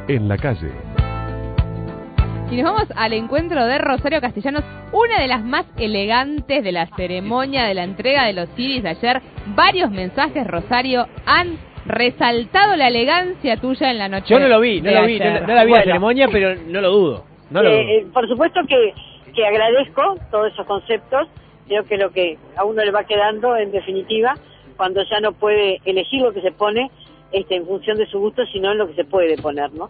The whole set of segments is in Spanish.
en la calle. Y nos vamos al encuentro de Rosario Castellanos, una de las más elegantes de la ceremonia de la entrega de los CDs de ayer. Varios mensajes, Rosario, han resaltado la elegancia tuya en la noche. Yo no lo vi, no la vi la ceremonia, pero no lo dudo. Por supuesto que agradezco todos esos conceptos. Creo que lo que a uno le va quedando, en definitiva, cuando ya no puede elegir lo que se pone en función de su gusto, sino en lo que se puede poner, ¿no?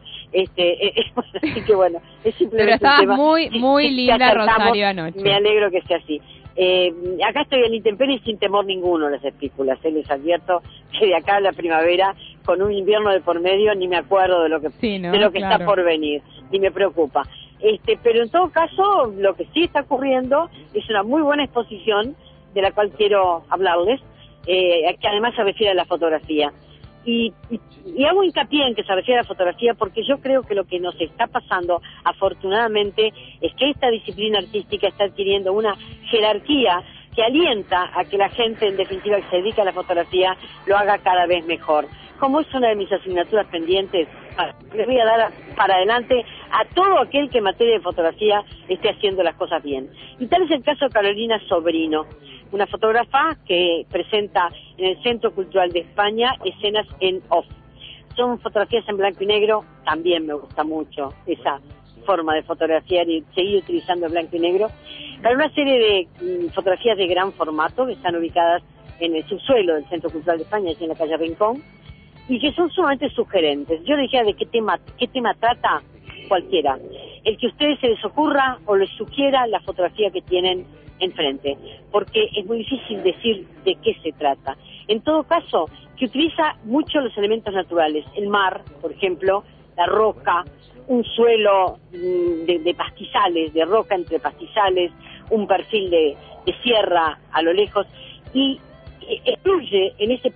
Así que bueno, es simplemente. Pero estabas muy linda, Rosario, anoche. Me alegro que sea así. Acá estoy en intemperie sin temor ninguno, les explico. Les advierto que de acá a la primavera, con un invierno de por medio, ni me acuerdo de lo que está por venir, ni me preocupa. Pero en todo caso, lo que sí está ocurriendo es una muy buena exposición, de la cual quiero hablarles, que además se refiere a la fotografía. Y hago hincapié en que se refiere a la fotografía porque yo creo que lo que nos está pasando, afortunadamente, es que esta disciplina artística está adquiriendo una jerarquía que alienta a que la gente, en definitiva, que se dedica a la fotografía, lo haga cada vez mejor. Como es una de mis asignaturas pendientes, les voy a dar para adelante a todo aquel que en materia de fotografía esté haciendo las cosas bien. Y tal es el caso de Carolina Sobrino, una fotógrafa que presenta en el Centro Cultural de España escenas en off. Son fotografías en blanco y negro, también me gusta mucho esa forma de fotografiar y seguir utilizando el blanco y negro, para una serie de fotografías de gran formato que están ubicadas en el subsuelo del Centro Cultural de España, aquí en la calle Rincón, y que son sumamente sugerentes. Yo decía de qué tema trata cualquiera. El que a ustedes se les ocurra o les sugiera la fotografía que tienen enfrente, porque es muy difícil decir de qué se trata. En todo caso, que utiliza mucho los elementos naturales, el mar, por ejemplo, la roca, un suelo de pastizales, de roca entre pastizales, un perfil de sierra a lo lejos, y excluye en ese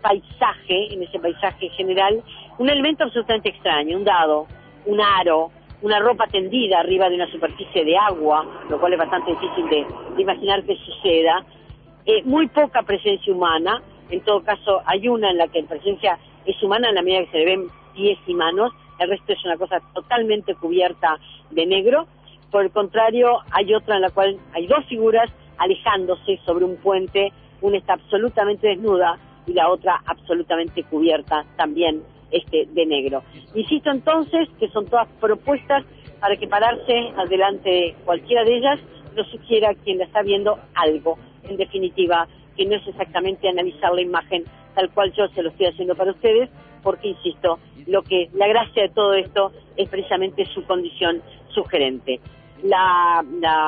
paisaje general, un elemento absolutamente extraño, un dado, un aro, una ropa tendida arriba de una superficie de agua, lo cual es bastante difícil de imaginar que suceda, muy poca presencia humana. En todo caso hay una en la que la presencia es humana en la medida que se le ven pies y manos, el resto es una cosa totalmente cubierta de negro. Por el contrario, hay otra en la cual hay dos figuras alejándose sobre un puente, una está absolutamente desnuda y la otra absolutamente cubierta también de negro. Insisto entonces que son todas propuestas para que pararse adelante de cualquiera de ellas nos sugiera quien la está viendo algo, en definitiva, que no es exactamente analizar la imagen tal cual yo se lo estoy haciendo para ustedes, porque insisto, la gracia de todo esto es precisamente su condición sugerente. La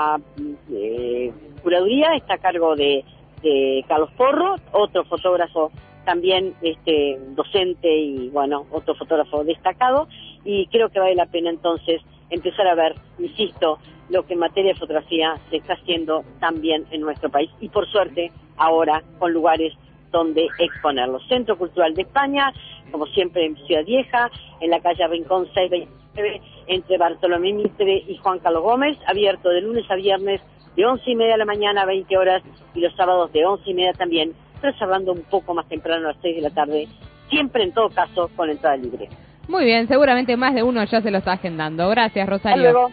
curaduría está a cargo de Carlos Porro, otro fotógrafo también docente y bueno, otro fotógrafo destacado, y creo que vale la pena entonces empezar a ver, insisto, lo que en materia de fotografía se está haciendo también en nuestro país y por suerte ahora con lugares donde exponerlo. Centro Cultural de España, como siempre en Ciudad Vieja, en la calle Rincón 629, entre Bartolomé Mitre y Juan Carlos Gómez, abierto de lunes a viernes de 11:30 de la mañana a 20 horas y los sábados de 11:30 también, pero cerrando un poco más temprano a las 6 de la tarde, siempre en todo caso con entrada libre. Muy bien, seguramente más de uno ya se lo está agendando. Gracias, Rosario. Hasta luego.